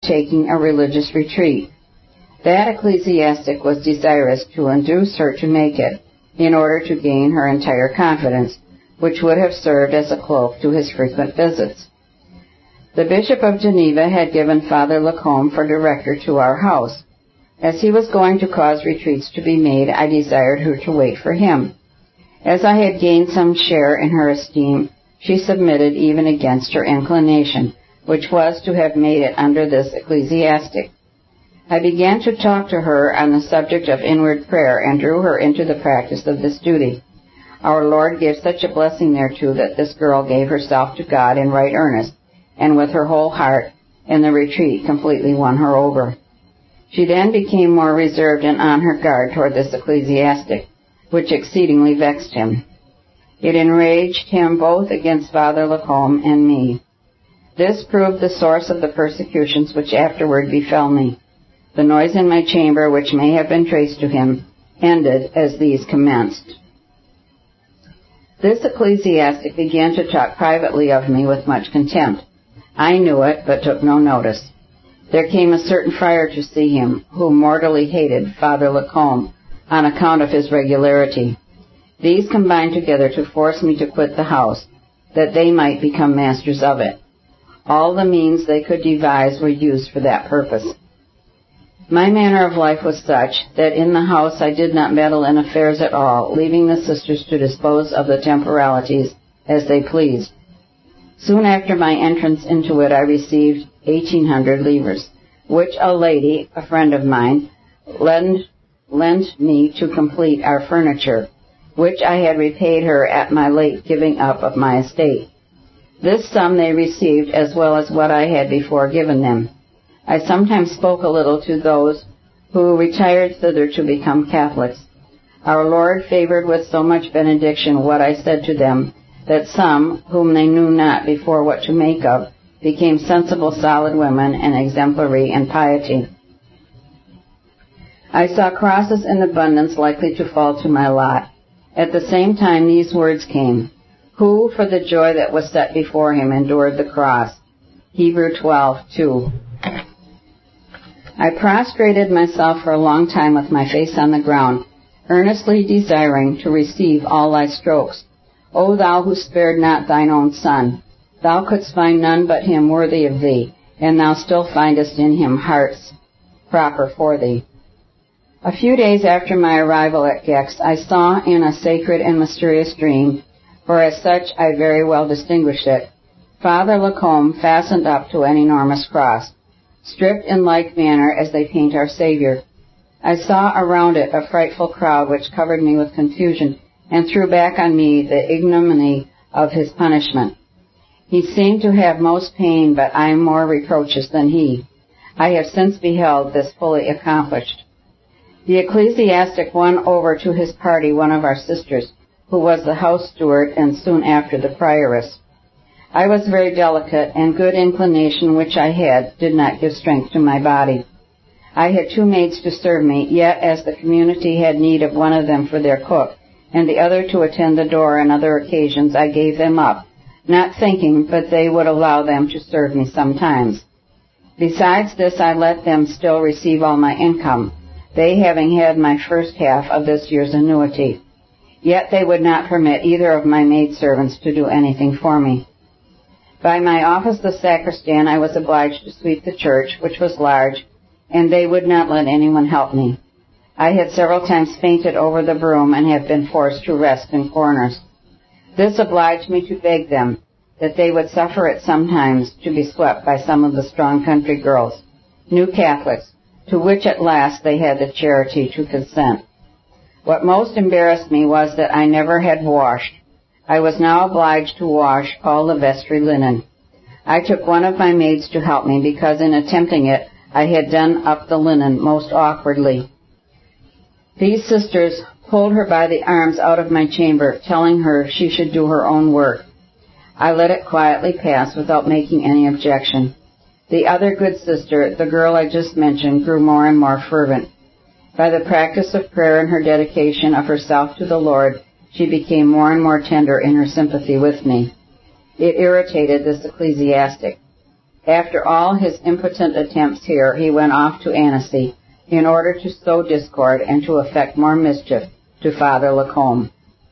taking a religious retreat. That ecclesiastic was desirous to induce her to make it in order to gain her entire confidence, which would have served as a cloak to his frequent visits. The Bishop of Geneva had given Father Lacombe for director to our house. As he was going to cause retreats to be made, I desired her to wait for him. As I had gained some share in her esteem, she submitted even against her inclination, which was to have made it under this ecclesiastic. I began to talk to her on the subject of inward prayer and drew her into the practice of this duty. Our Lord gave such a blessing thereto that this girl gave herself to God in right earnest and with her whole heart, and the retreat completely won her over. She then became more reserved and on her guard toward this ecclesiastic, which exceedingly vexed him. It enraged him both against Father Lacombe and me. This proved the source of the persecutions which afterward befell me. The noise in my chamber, which may have been traced to him, ended as these commenced. This ecclesiastic began to talk privately of me with much contempt. I knew it, but took no notice. There came a certain friar to see him, who mortally hated Father Lacombe on account of his regularity. These combined together to force me to quit the house, that they might become masters of it. All the means they could devise were used for that purpose. My manner of life was such that in the house I did not meddle in affairs at all, leaving the sisters to dispose of the temporalities as they pleased. Soon after my entrance into it I received 1,800 livres, which a lady, a friend of mine, lent me to complete our furniture, which I had repaid her at my late giving up of my estate. This sum they received as well as what I had before given them. I sometimes spoke a little to those who retired thither to become Catholics. Our Lord favored with so much benediction what I said to them, that some, whom they knew not before what to make of, became sensible, solid women and exemplary in piety. I saw crosses in abundance likely to fall to my lot. At the same time these words came, "Who, for the joy that was set before him, endured the cross." Hebrew 12:2. I prostrated myself for a long time with my face on the ground, earnestly desiring to receive all thy strokes. O thou who spared not thine own Son, thou couldst find none but him worthy of thee, and thou still findest in him hearts proper for thee. A few days after my arrival at Gex, I saw in a sacred and mysterious dream, for as such I very well distinguished it, Father Lacombe fastened up to an enormous cross, stripped in like manner as they paint our Savior. I saw around it a frightful crowd which covered me with confusion and threw back on me the ignominy of his punishment. He seemed to have most pain, but I am more reproaches than he. I have since beheld this fully accomplished. The ecclesiastic won over to his party one of our sisters, who was the house steward and soon after the prioress. I was very delicate, and good inclination which I had did not give strength to my body. I had 2 maids to serve me, yet as the community had need of one of them for their cook, and the other to attend the door on other occasions, I gave them up, not thinking but they would allow them to serve me sometimes. Besides this, I let them still receive all my income, they having had my first half of this year's annuity. Yet they would not permit either of my maidservants to do anything for me. By my office, the sacristan, I was obliged to sweep the church, which was large, and they would not let anyone help me. I had several times fainted over the broom and have been forced to rest in corners. This obliged me to beg them that they would suffer it sometimes to be swept by some of the strong country girls, new Catholics, to which at last they had the charity to consent. What most embarrassed me was that I never had washed. I was now obliged to wash all the vestry linen. I took one of my maids to help me because in attempting it I had done up the linen most awkwardly. These sisters pulled her by the arms out of my chamber, telling her she should do her own work. I let it quietly pass without making any objection. The other good sister, the girl I just mentioned, grew more and more fervent. By the practice of prayer and her dedication of herself to the Lord, she became more and more tender in her sympathy with me. It irritated this ecclesiastic. After all his impotent attempts here, he went off to Annecy in order to sow discord and to effect more mischief to Father Lacombe.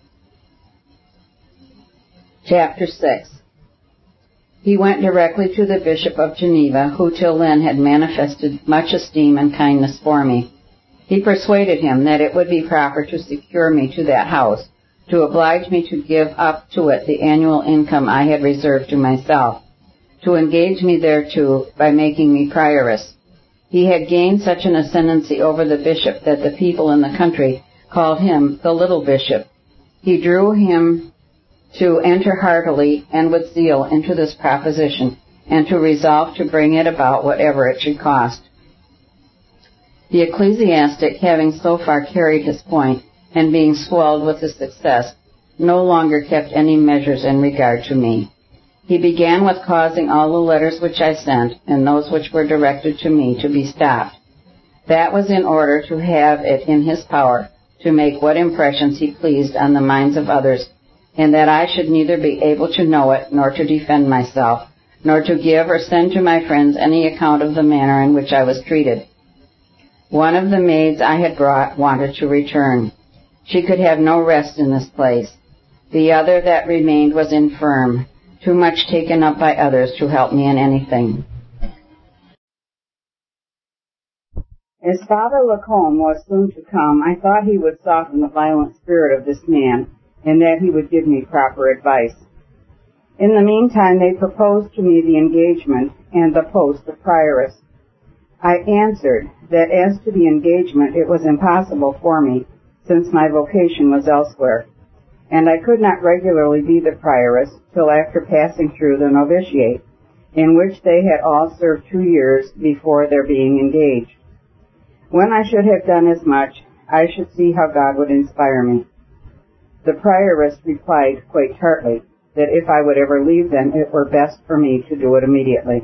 Chapter 6. He went directly to the Bishop of Geneva, who till then had manifested much esteem and kindness for me. He persuaded him that it would be proper to secure me to that house, to oblige me to give up to it the annual income I had reserved to myself, to engage me thereto by making me prioress. He had gained such an ascendancy over the bishop that the people in the country called him the little bishop. He drew him to enter heartily and with zeal into this proposition, and to resolve to bring it about whatever it should cost. The ecclesiastic, having so far carried his point, and being swelled with his success, no longer kept any measures in regard to me. He began with causing all the letters which I sent, and those which were directed to me, to be stopped. That was in order to have it in his power to make what impressions he pleased on the minds of others, and that I should neither be able to know it, nor to defend myself, nor to give or send to my friends any account of the manner in which I was treated. One of the maids I had brought wanted to return. She could have no rest in this place. The other that remained was infirm, too much taken up by others to help me in anything. As Father Lacombe was soon to come, I thought he would soften the violent spirit of this man, and that he would give me proper advice. In the meantime, they proposed to me the engagement and the post of prioress. I answered that as to the engagement, it was impossible for me, since my vocation was elsewhere, and I could not regularly be the prioress till after passing through the novitiate, in which they had all served 2 years before their being engaged. When I should have done as much, I should see how God would inspire me. The prioress replied quite tartly that if I would ever leave them, it were best for me to do it immediately.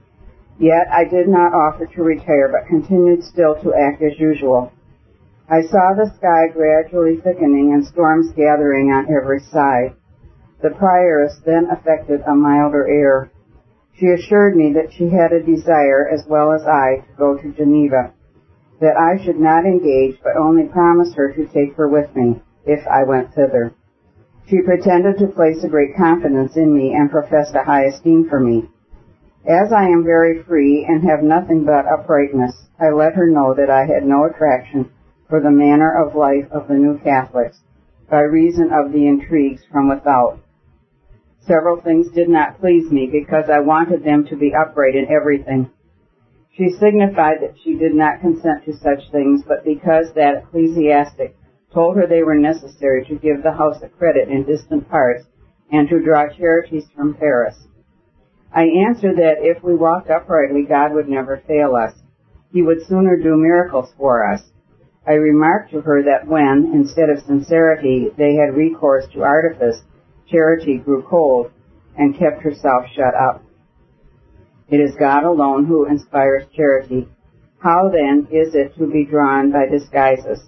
Yet I did not offer to retire, but continued still to act as usual. I saw the sky gradually thickening and storms gathering on every side. The prioress then affected a milder air. She assured me that she had a desire, as well as I, to go to Geneva, that I should not engage, but only promise her to take her with me, if I went thither. She pretended to place a great confidence in me, and professed a high esteem for me. As I am very free, and have nothing but uprightness, I let her know that I had no attraction for the manner of life of the New Catholics, by reason of the intrigues from without. Several things did not please me, because I wanted them to be upright in everything. She signified that she did not consent to such things, but because that ecclesiastic told her they were necessary to give the house a credit in distant parts, and to draw charities from Paris. I answered that if we walked uprightly, God would never fail us. He would sooner do miracles for us. I remarked to her that when, instead of sincerity, they had recourse to artifice, charity grew cold, and kept herself shut up. It is God alone who inspires charity. How, then, is it to be drawn by disguises?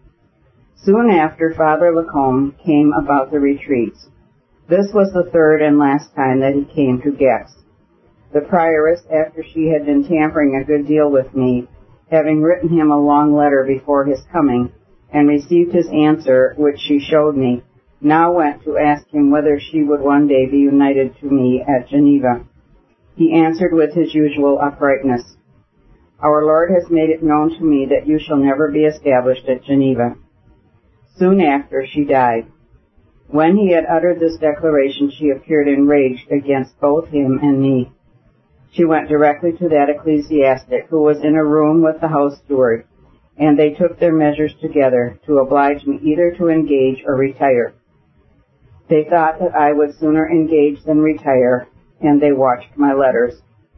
Soon after, Father Lacombe came about the retreats. This was the third and last time that he came to Gex. The prioress, after she had been tampering a good deal with me, having written him a long letter before his coming, and received his answer, which she showed me, now went to ask him whether she would one day be united to me at Geneva. He answered with his usual uprightness, "Our Lord has made it known to me that you shall never be established at Geneva." Soon after, she died. When he had uttered this declaration, she appeared enraged against both him and me. She went directly to that ecclesiastic, who was in a room with the house steward, and they took their measures together to oblige me either to engage or retire. They thought that I would sooner engage than retire, and they watched my letters.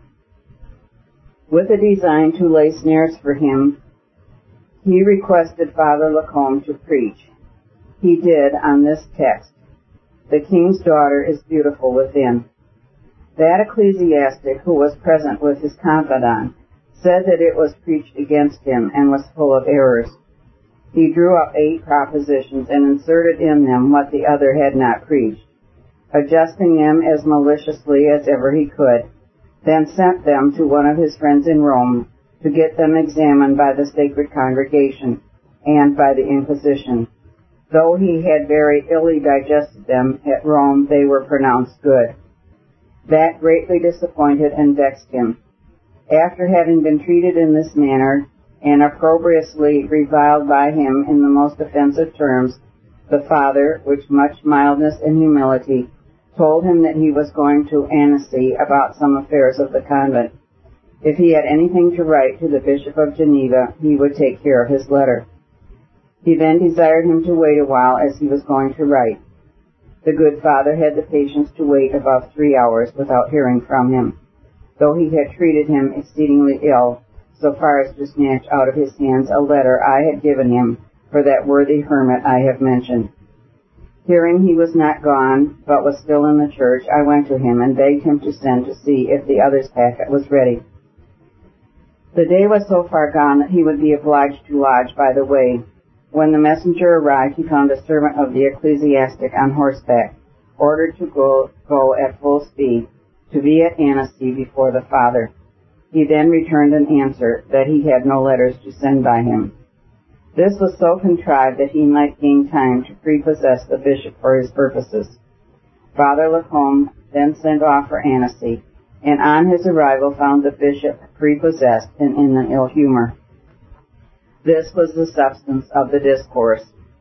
With a design to lay snares for him, he requested Father Lacombe to preach. He did on this text, "The king's daughter is beautiful within." That ecclesiastic, who was present with his confidant, said that it was preached against him and was full of errors. He drew up 8 propositions and inserted in them what the other had not preached, adjusting them as maliciously as ever he could, then sent them to one of his friends in Rome to get them examined by the sacred congregation and by the Inquisition. Though he had very illy digested them, at Rome they were pronounced good. That greatly disappointed and vexed him. After having been treated in this manner, and opprobriously reviled by him in the most offensive terms, the Father, with much mildness and humility, told him that he was going to Annecy about some affairs of the convent. If he had anything to write to the Bishop of Geneva, he would take care of his letter. He then desired him to wait a while, as he was going to write. The good Father had the patience to wait above 3 hours without hearing from him, though he had treated him exceedingly ill, so far as to snatch out of his hands a letter I had given him for that worthy hermit I have mentioned. Hearing he was not gone, but was still in the church, I went to him and begged him to send to see if the other's packet was ready. The day was so far gone that he would be obliged to lodge by the way. When the messenger arrived, he found a servant of the ecclesiastic on horseback, ordered to go at full speed, to be at Annecy before the Father. He then returned an answer that he had no letters to send by him. This was so contrived that he might gain time to prepossess the bishop for his purposes. Father Lacombe then sent off for Annecy, and on his arrival found the bishop prepossessed and in an ill humor. This was the substance of the discourse.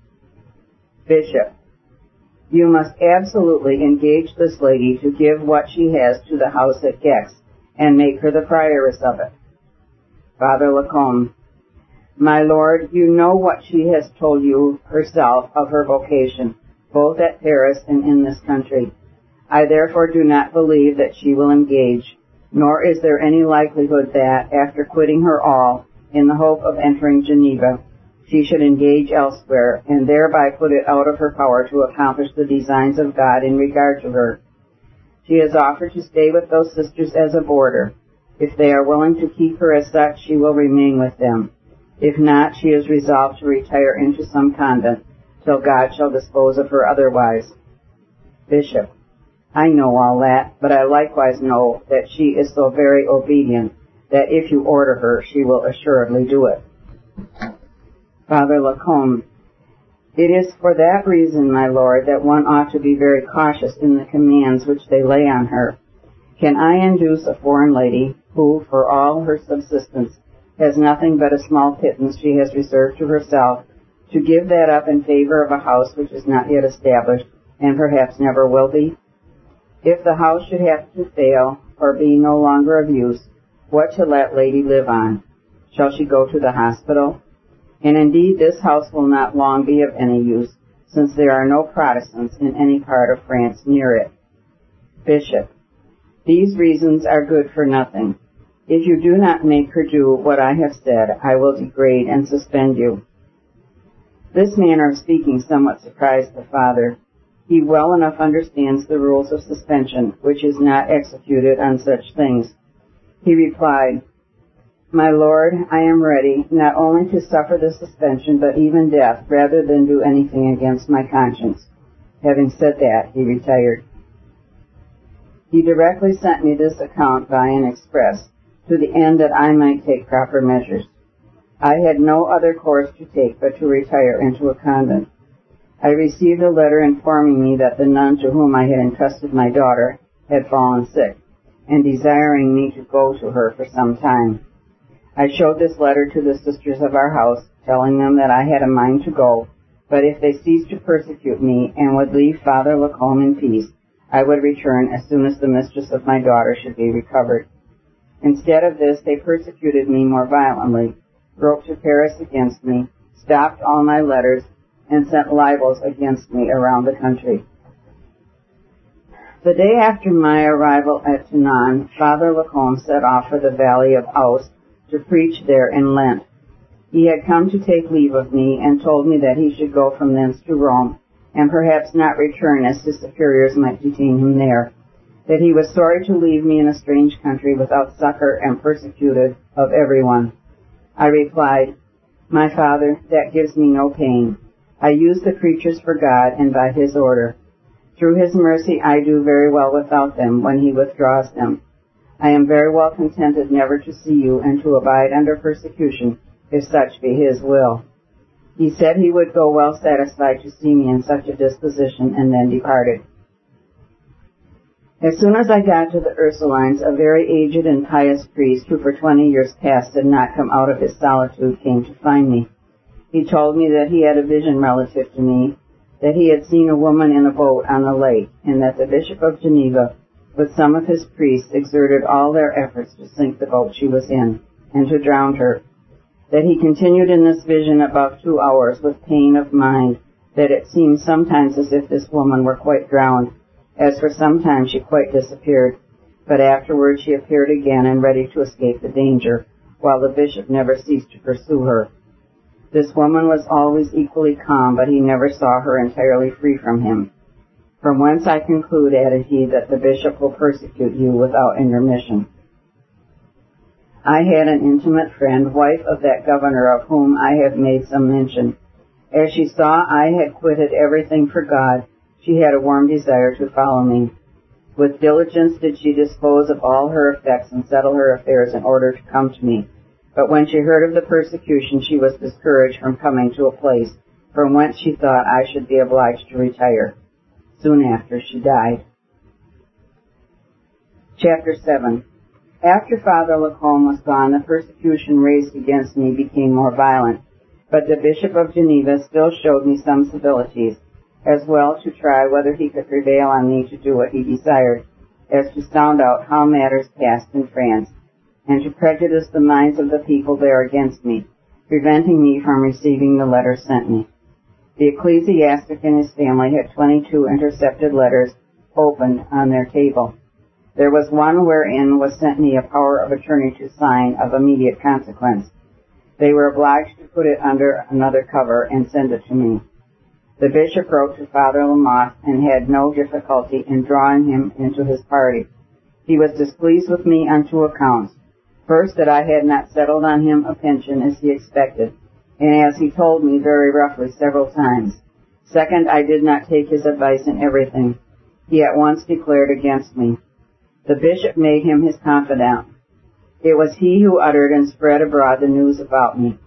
Bishop: You must absolutely engage this lady to give what she has to the house at Gex, and make her the prioress of it. Father Lacombe: My lord, you know what she has told you herself of her vocation, both at Paris and in this country. I therefore do not believe that she will engage, nor is there any likelihood that, after quitting her all, in the hope of entering Geneva, she should engage elsewhere, and thereby put it out of her power to accomplish the designs of God in regard to her. She has offered to stay with those sisters as a boarder. If they are willing to keep her as such, she will remain with them. If not, she is resolved to retire into some convent, till God shall dispose of her otherwise. Bishop: I know all that, but I likewise know that she is so very obedient that if you order her, she will assuredly do it. Father Lacombe: It is for that reason, my lord, that one ought to be very cautious in the commands which they lay on her. Can I induce a foreign lady, who, for all her subsistence, has nothing but a small pittance she has reserved to herself, to give that up in favor of a house which is not yet established, and perhaps never will be? If the house should have to fail, or be no longer of use, what shall that lady live on? Shall she go to the hospital? And indeed this house will not long be of any use, since there are no Protestants in any part of France near it. Bishop: These reasons are good for nothing. If you do not make her do what I have said, I will degrade and suspend you. This manner of speaking somewhat surprised the Father. He well enough understands the rules of suspension, which is not executed on such things. He replied: My lord, I am ready not only to suffer the suspension, but even death, rather than do anything against my conscience. Having said that, he retired. He directly sent me this account by an express, to the end that I might take proper measures. I had no other course to take but to retire into a convent. I received a letter informing me that the nun to whom I had entrusted my daughter had fallen sick, and desiring me to go to her for some time. I showed this letter to the sisters of our house, telling them that I had a mind to go, but if they ceased to persecute me and would leave Father Lacombe in peace, I would return as soon as the mistress of my daughter should be recovered. Instead of this, they persecuted me more violently, broke to Paris against me, stopped all my letters, and sent libels against me around the country. The day after my arrival at Tonon, Father Lacombe set off for the valley of Aoste to preach there in Lent. He had come to take leave of me, and told me that he should go from thence to Rome, and perhaps not return, as his superiors might detain him there, that he was sorry to leave me in a strange country without succor and persecuted of everyone. I replied: My Father, that gives me no pain. I use the creatures for God and by his order. Through his mercy I do very well without them when he withdraws them. I am very well contented never to see you and to abide under persecution, if such be his will. He said he would go well satisfied to see me in such a disposition, and then departed. As soon as I got to the Ursulines, a very aged and pious priest, who for 20 years past had not come out of his solitude, came to find me. He told me that he had a vision relative to me, that he had seen a woman in a boat on the lake, and that the Bishop of Geneva, with some of his priests, exerted all their efforts to sink the boat she was in, and to drown her. That he continued in this vision above 2 hours with pain of mind, that it seemed sometimes as if this woman were quite drowned, as for some time she quite disappeared, but afterwards she appeared again and ready to escape the danger, while the bishop never ceased to pursue her. This woman was always equally calm, but he never saw her entirely free from him. From whence I conclude, added he, that the bishop will persecute you without intermission. I had an intimate friend, wife of that governor of whom I have made some mention. As she saw I had quitted everything for God, she had a warm desire to follow me. With diligence did she dispose of all her effects and settle her affairs in order to come to me. But when she heard of the persecution, she was discouraged from coming to a place from whence she thought I should be obliged to retire. Soon after, she died. Chapter 7. After Father Lacombe was gone, the persecution raised against me became more violent, but the Bishop of Geneva still showed me some civilities, as well to try whether he could prevail on me to do what he desired, as to sound out how matters passed in France, and to prejudice the minds of the people there against me, preventing me from receiving the letters sent me. The ecclesiastic and his family had 22 intercepted letters opened on their table. There was one wherein was sent me a power of attorney to sign of immediate consequence. They were obliged to put it under another cover and send it to me. The bishop wrote to Father Lamotte and had no difficulty in drawing him into his party. He was displeased with me on 2 accounts. First, that I had not settled on him a pension as he expected, and as he told me very roughly several times. Second, I did not take his advice in everything. He at once declared against me. The bishop made him his confidant. It was he who uttered and spread abroad the news about me.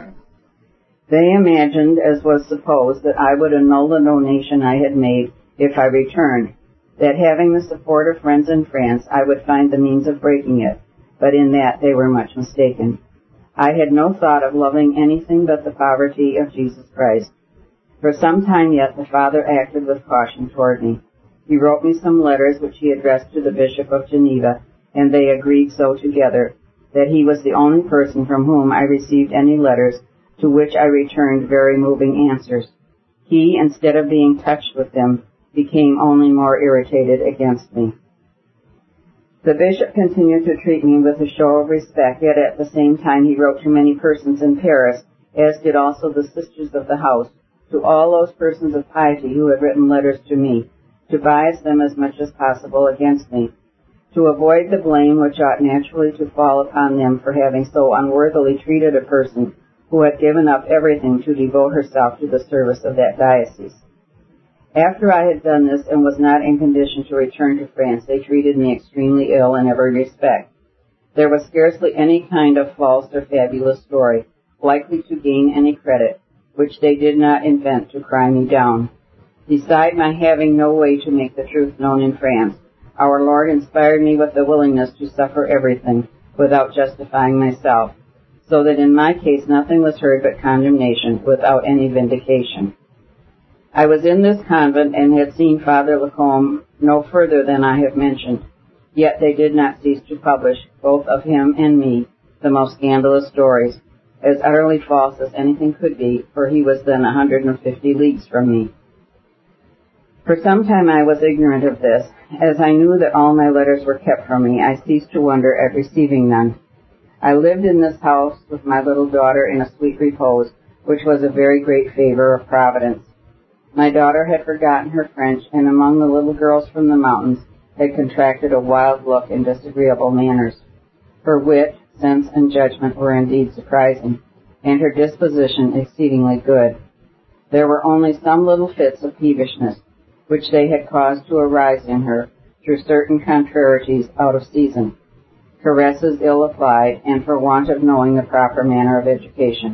They imagined, as was supposed, that I would annul the donation I had made if I returned, that having the support of friends in France, I would find the means of breaking it, but in that they were much mistaken. I had no thought of loving anything but the poverty of Jesus Christ. For some time yet the Father acted with caution toward me. He wrote me some letters which he addressed to the Bishop of Geneva, and they agreed so together, that he was the only person from whom I received any letters, to which I returned very moving answers. He, instead of being touched with them, became only more irritated against me. The bishop continued to treat me with a show of respect, yet at the same time he wrote to many persons in Paris, as did also the sisters of the house, to all those persons of piety who had written letters to me, to bias them as much as possible against me, to avoid the blame which ought naturally to fall upon them for having so unworthily treated a person who had given up everything to devote herself to the service of that diocese. After I had done this and was not in condition to return to France, they treated me extremely ill in every respect. There was scarcely any kind of false or fabulous story likely to gain any credit, which they did not invent to cry me down. Beside my having no way to make the truth known in France, our Lord inspired me with the willingness to suffer everything without justifying myself, so that in my case nothing was heard but condemnation without any vindication. I was in this convent and had seen Father Lacombe no further than I have mentioned, yet they did not cease to publish, both of him and me, the most scandalous stories, as utterly false as anything could be, for he was then 150 leagues from me. For some time I was ignorant of this. As I knew that all my letters were kept from me, I ceased to wonder at receiving none. I lived in this house with my little daughter in a sweet repose, which was a very great favor of Providence. My daughter had forgotten her French, and among the little girls from the mountains had contracted a wild look and disagreeable manners. Her wit, sense, and judgment were indeed surprising, and her disposition exceedingly good. There were only some little fits of peevishness, which they had caused to arise in her through certain contrarieties out of season, caresses ill applied, and for want of knowing the proper manner of education.